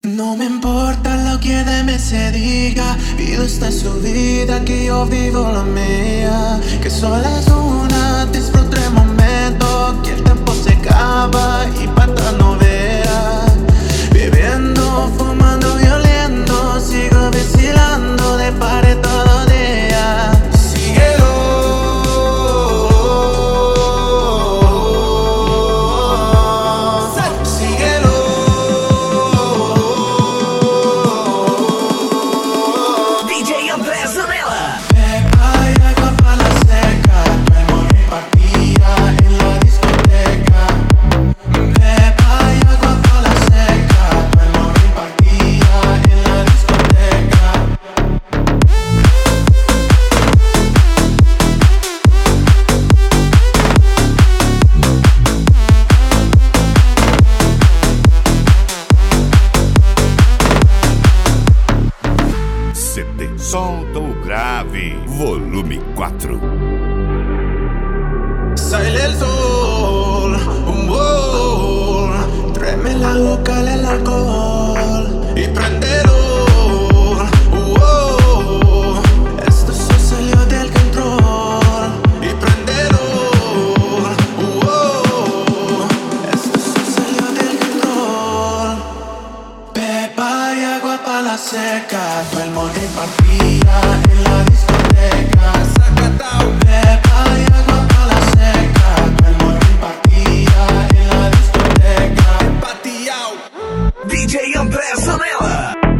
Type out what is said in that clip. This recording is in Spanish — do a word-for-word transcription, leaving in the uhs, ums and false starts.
No me importa lo que de mí se diga, vive esta su vida, que yo vivo la mía. Que solo es una, disfruta el momento, que el tiempo se acaba y para atrás no vea. Viviendo, fumando, violento, sigo vacilando de pared todo día. Síguelo. Solta o grave, volume quatro. Sale el sol, oh, tráeme la boca el alcohol y prendelo. Oh, esto se salió del control y prendelo. Oh, esto se salió del control. Pepa y agua para la seca, fue el morir partida en la discoteca. Sacatao. Pepa y agua para la seca, fue el morir partida en la discoteca. Patiao. D J André Zanella.